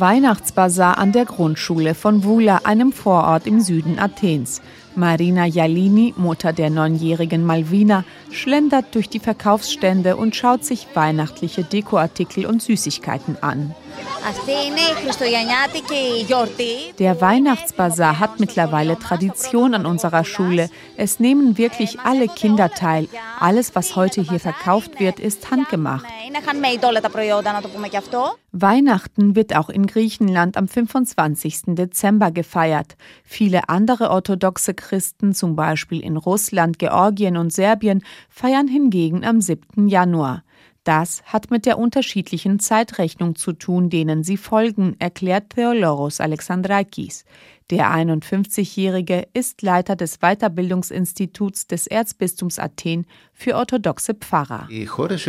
Weihnachtsbasar an der Grundschule von Voula, einem Vorort im Süden Athens. Marina Jalini, Mutter der 9-jährigen Malvina, schlendert durch die Verkaufsstände und schaut sich weihnachtliche Dekoartikel und Süßigkeiten an. Der Weihnachtsbasar hat mittlerweile Tradition an unserer Schule. Es nehmen wirklich alle Kinder teil. Alles, was heute hier verkauft wird, ist handgemacht. Weihnachten wird auch in Griechenland am 25. Dezember gefeiert. Viele andere orthodoxe Christen, zum Beispiel in Russland, Georgien und Serbien, feiern hingegen am 7. Januar. Das hat mit der unterschiedlichen Zeitrechnung zu tun, denen sie folgen, erklärt Theoloros Alexandrakis. Der 51-Jährige ist Leiter des Weiterbildungsinstituts des Erzbistums Athen für orthodoxe Pfarrer. Die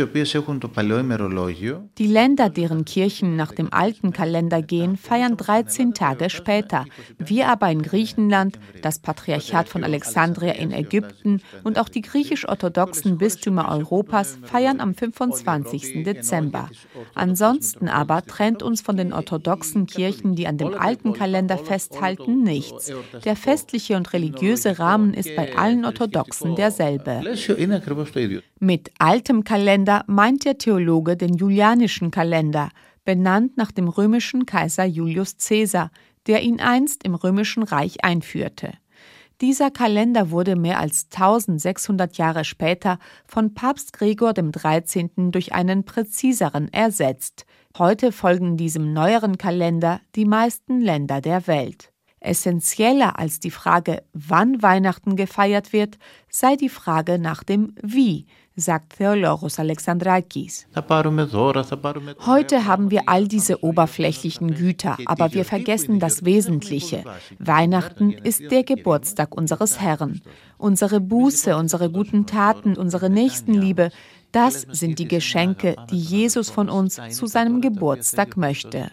Länder, deren Kirchen nach dem alten Kalender gehen, feiern 13 Tage später. Wir aber in Griechenland, das Patriarchat von Alexandria in Ägypten und auch die griechisch-orthodoxen Bistümer Europas feiern am 25. Dezember. Ansonsten aber trennt uns von den orthodoxen Kirchen, die an dem alten Kalender festhalten, nichts. Der festliche und religiöse Rahmen ist bei allen Orthodoxen derselbe. Mit altem Kalender meint der Theologe den julianischen Kalender, benannt nach dem römischen Kaiser Julius Caesar, der ihn einst im Römischen Reich einführte. Dieser Kalender wurde mehr als 1600 Jahre später von Papst Gregor XIII. Durch einen präziseren ersetzt. Heute folgen diesem neueren Kalender die meisten Länder der Welt. Essentieller als die Frage, wann Weihnachten gefeiert wird, sei die Frage nach dem Wie, sagt Theoloros Alexandrakis. Heute haben wir all diese oberflächlichen Güter, aber wir vergessen das Wesentliche. Weihnachten ist der Geburtstag unseres Herrn. Unsere Buße, unsere guten Taten, unsere Nächstenliebe, das sind die Geschenke, die Jesus von uns zu seinem Geburtstag möchte.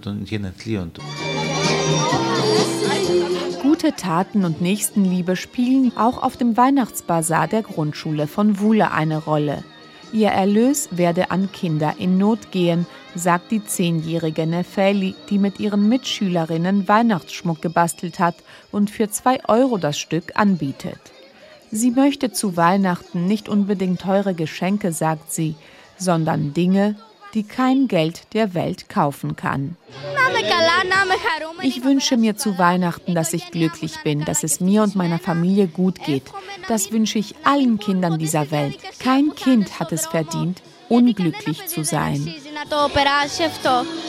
Gute Taten und Nächstenliebe spielen auch auf dem Weihnachtsbasar der Grundschule von Voula eine Rolle. Ihr Erlös werde an Kinder in Not gehen, sagt die 10-jährige Nefeli, die mit ihren Mitschülerinnen Weihnachtsschmuck gebastelt hat und für 2 Euro das Stück anbietet. Sie möchte zu Weihnachten nicht unbedingt teure Geschenke, sagt sie, sondern Dinge, die kein Geld der Welt kaufen kann. Ich wünsche mir zu Weihnachten, dass ich glücklich bin, dass es mir und meiner Familie gut geht. Das wünsche ich allen Kindern dieser Welt. Kein Kind hat es verdient, unglücklich zu sein.